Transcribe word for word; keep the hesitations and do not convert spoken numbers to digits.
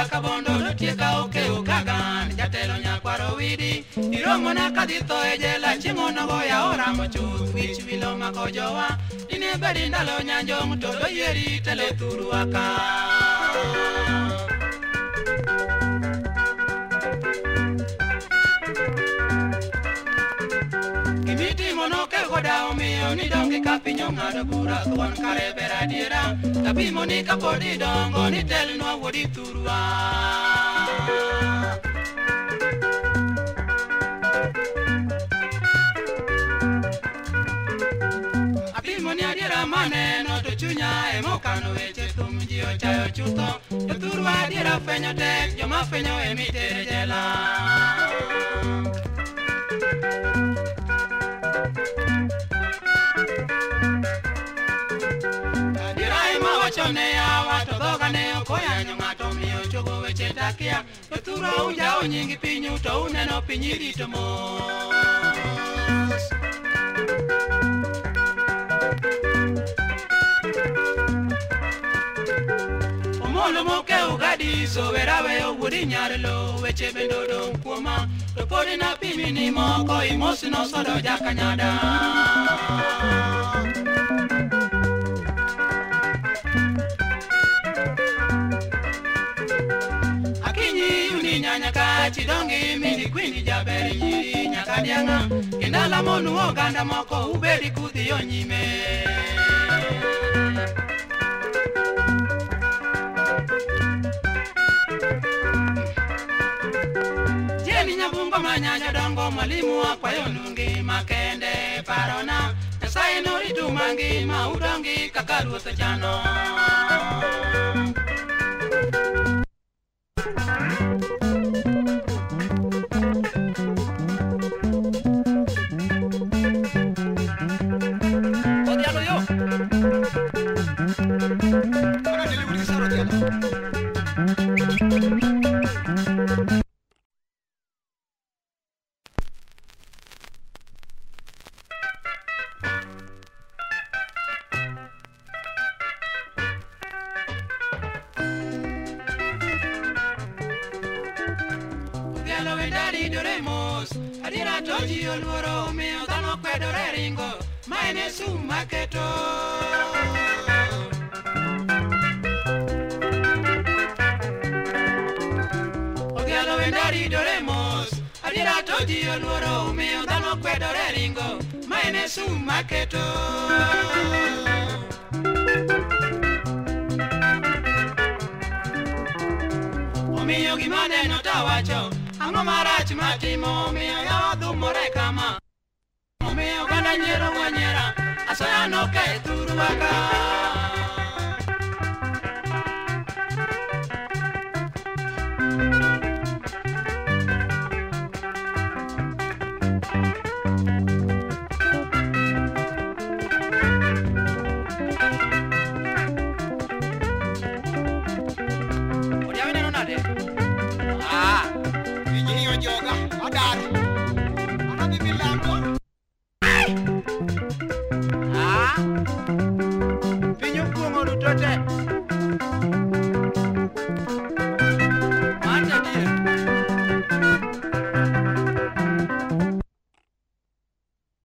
kaka bondo notieka oke ukagan jatelo nyakwaro widi iromo na kadito ejela chingono goya ora mochu wich wilo makojowa ine bedi ndalo nyanjong to do yeri tele turu aka Kimiti mono ke goda omiyo ni dongi kapinyo ngado bura tuan kare beradiera tapi moni kapodi dongo ni tel no wodi turua Api moni adiera mane no to chunya e mokano weche tumji o chayo chuto to turua adiera fenyo tek joma fenyo e mitere jela Chone ya watu doga ne okoya nyongato miyo chogo weche takia Yotura uja o nyingi pinyu to uneno pinyiri to mos Omolo moke ugadi so werawe o wudi nyarelo weche bendo don kuoma Topodi na pimi ni moko imosi no sodo jakanyada Nyaka chidongi mini kwini jaberi nyiri nyaka dianga Kendala monu oganda moko uberi kuthi yonyime Jeni nyabungo manyanya dongo mwalimu wakwa yonungi makende parona Nasai nori tumangi maudongi kakaruoto chano Adira toji oluoro miyo dhano kwedore ringo maene sum maketo Ogialo wendari doremos Adira toji oluoro miyo dhano kwedore ringo maene sum maketo Omiyo gimane no tawacho Ango marach matimo miyo ya dhumore kama Omiyo ganda nyero wanyera Asoya no ke turu waka